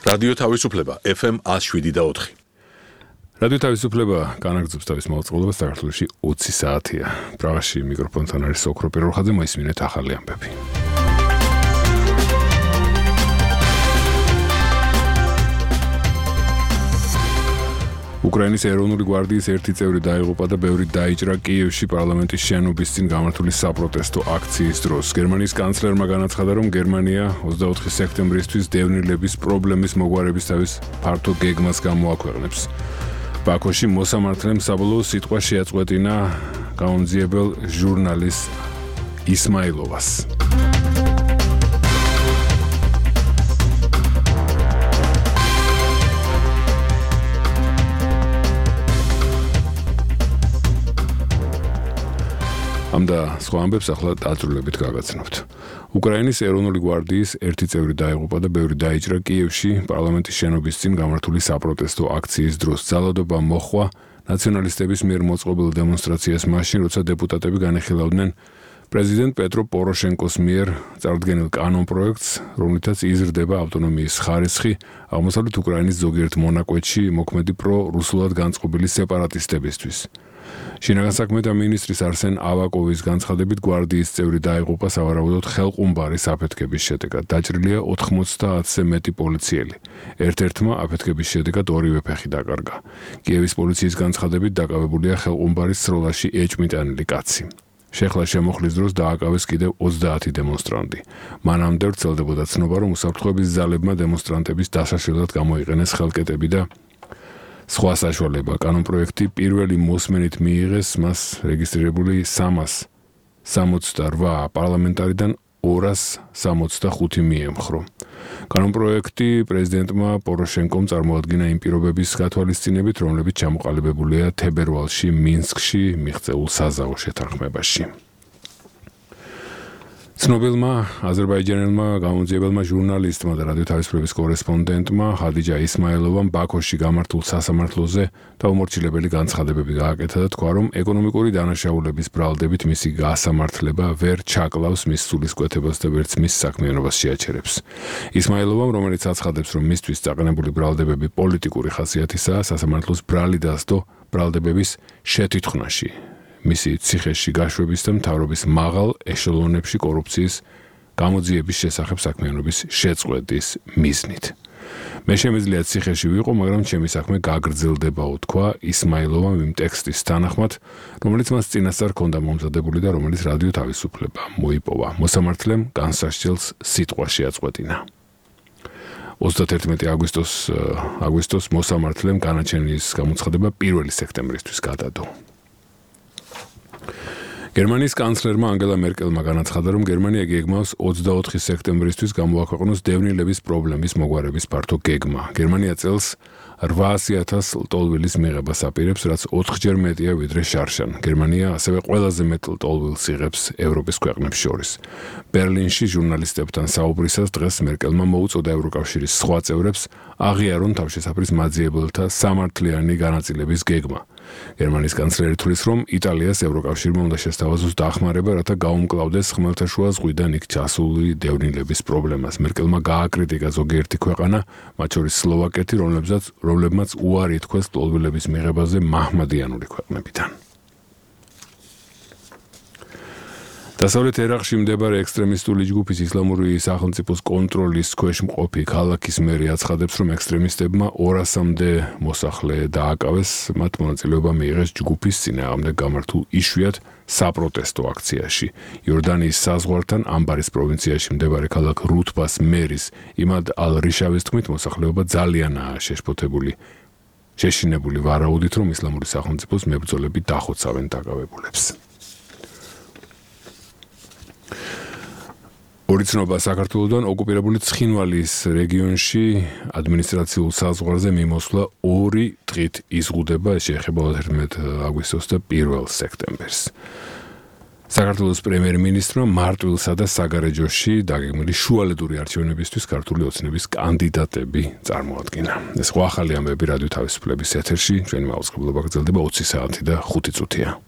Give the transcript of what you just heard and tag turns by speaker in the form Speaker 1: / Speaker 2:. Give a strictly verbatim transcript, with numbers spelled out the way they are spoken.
Speaker 1: რადიო თავისუფლება ეფ ემ one oh seven და four.
Speaker 2: რადიო თავისუფლება განაგრძობს თავის მალწყობლებას საქართველოში ოცი საათია. პრაღაში მიკროფონთან არის ოქრო პირველხაძე, მოისმინეთ ახალი ამბები. უკრაინის ეროვნული გვარდიის ერთი წევრი დაიღუპა და ბევრი დაიჭრა კიევში პარლამენტის შენობის წინ გამართული საპროტესტო აქციის დროს. გერმანიის კანცლერმა განაცხადა, რომ გერმანია ოცდაოთხი სექტემბრისთვის დევნილების პრობლემის მოგვარებისათვის ფართო გეგმას გამოაქვეყნებს. ბაქოში მოსამართლემ საბოლოო სიტყვა შეაწყვეტინა გამომძიებელ ჟურნალისტ ისმაილოვას. ამ და სხვა ამბებს ახლა დაწვრილებით გაგაცნობთ. უკრაინის ეროვნული გვარდიის ერთი წევრი დაიღუპა და ბევრი დაიჭრა კიევში პარლამენტის შენობის წინ გამართული საპროტესტო აქციის დროს. ძალადობა მოჰყვა ნაციონალისტების მიერ მოწყობილ დემონსტრაციას მაშინ, როცა დეპუტატები განეხილავდნენ პრეზიდენტ პეტრო პოროშენკოს მიერ წარდგენილ კანონპროექტს, რომლითაც იზრდება ავტონომიის ხარისხი აღმოსავლეთ უკრაინის ზოგიერთ მონაკვეთში მოქმედი პრო-რუსულად განწყობილი სეპარატისტებისთვის. შინაგან საქმეთა მინისტრის არსენ ავაკოვის განცხადებით გვარდიის წევრი დაიღუპა სავარაუდოდ ხელყუმბარის აფეთქების შედეგად. დაჭრილია ოთხმოცდაათზე მეტი პოლიციელი. ერთ-ერთმა აფეთქების შედეგად ორივე ფეხი დაკარგა. კიევის პოლიციის განცხადებით დაკავებულია ხელყუმბარის სროლაში ეჭვმიტანილი კაცი. შეხლა შემოხლის დროს დააკავეს კიდევ ოცდაათი დემონსტრანტი. მანამდე ვრცელდებოდა ცნობა, რომ უსაფრთხოების ძალებმა დემონსტრანტების დასაშლელად გამოიყენეს ხელკეტები და სხვა საშუალება. კანონპროექტი პირველი მოსმენით მიიღეს მას რეგისტრირებული სამას სამოცდაოთხ პარლამენტარიდან ორას სამოცდახუთი მიემხრო. კანონპროექტი პრეზიდენტმა პოროშენკომ წარმოადგინა იმ პირობების გათვალისწინებით, რომლებიც ჩამოყალიბებულია თებერვალში მინსკში მიღწეულ საზავო შეთანხმებაში. ცნობილმა აზერბაიჯანელმა გამომძიებელმა ჟურნალისტმა და რადიო თავისუფლების კორესპონდენტმა ხადიჯა ისმაილოვამ ბაქოში გამართულ სასამართლოზე დაუმორჩილებელი განცხადებები გააკეთა და თქვა, რომ ეკონომიკური დანაშაულების ბრალდებით მისი გასამართლება ვერ ჩაკლავს მის სულისკვეთებას და ვერც მის საქმიანობას შეაჩერებს. ისმაილოვამ, რომელიც აცხადებს, რომ მისთვის წაყენებული ბრალდებები პოლიტიკური ხასიათისაა, სასამართლოს ბრალი დასდო ბრალდებების შეთითქმაში. მისი ციხეში გაშვების და მთავრობის მაღალ ეშელონებში კორუფციის გამოძიების შესახებ საქმიანობის შეწყვეტის მიზნით. მე შემიძლია ციხეში ვიყო, მაგრამ ჩემი საქმე გაგრძელდებაო, თქვა ისმაილოვამ იმ ტექსტის თანახმად, რომელიც მას წინასწარ ჰქონდა მომზადებული და რომელიც რადიო თავისუფლება მოიპოვა. მოსამართლემ განსასჯელს სიტყვა შეაწყვეტინა. ოცდაათერთმეტი აგვისტოს აგვისტოს მოსამართლემ განაჩენის გამოცხადება პირველი სექტემბრისთვის გადადო. გერმანიის კანცლერმა ანგელა მერკელმა განაცხადა, რომ გერმანია გეგმავს ოცდაოთხი სექტემბრისთვის გამოაქვეყნოს დევნილების პრობლემის მოგვარების ფართო გეგმა. გერმანია წელს რვაასი ათას ლტოლვილის მიღებას აპირებს, რაც ოთხჯერ მეტია ვიდრე შარშან. გერმანია ასევე ყველაზე მეტ ლტოლვილს იღებს ევროპის ქვეყნებს შორის. ბერლინში ჟურნალისტებთან საუბრისას დღეს მერკელმა მოუწოდა ევროკავშირის სხვა წევრებს აღიარონ თავშესაფრის მაძიებელთა სამართლიანი განაწილების გეგმა. გერმანიის კანცლერი თვლის, რომ იტალიას ევროკავშირმა უნდა შესთავაზოს დახმარება, რათა გაუმკლავდეს ხმელთაშუა ზღვიდან იქ ჩასული დევნილების პრობლემას. მერკელმა გააკრიტიკა ზოგიერთი ქვეყანა, მათ შორის სლოვაკეთი, რომლებსაც რომლებმაც უარი ითქვეს ლტოლვილების მიღებაზე მაჰმადიანური ქვეყნებიდან. დასავლეთ ერაყში მდებარე ექსტრემისტული ჯგუფის ისლამური სახელმწიფოს კონტროლის ქვეშ მყოფი ქალაქის მერი აცხადებს, რომ ექსტრემისტებმა ორასამდე მოსახლე დააკავეს, მათ მონაწილეობა მიიღეს ჯგუფის წინააღმდეგ გამართულ იშვიათ საპროტესტო აქციაში. იორდანიის საზღვართან ამბარის პროვინციაში მდებარე ქალაქ რუთბას მერის იმად ალ-რიშავის თქმით, მოსახლეობა ძალიანაა შეშფოთებული. შეშინებული ვარაუდით, რომ ისლამური სახელმწიფოს მებრძოლები დახოცავენ დაკავებულებს. ორი ცნობა საქართველოდან ოკუპირებული ცხინვალის რეგიონში ადმინისტრაციულ საზღვარზე მიმოსვლა ორი დღით იზღუდება, შეეხება ოცდაათერთმეტი აგვისტოს და პირველ სექტემბერს. საქართველოს პრემიერ-მინისტრმა მარტვილსა და საგარეჯოში დაგეგმილი შუალედური არჩევნებისთვის ქართული ოცნების კანდიდატები წარმოადგინა. ეს სხვა ახალი ამბები რადიო თავისუფლების ეთერში, ჩვენი მაუწყებლობა გრძელდება ოცი საათი და ხუთი წუთია.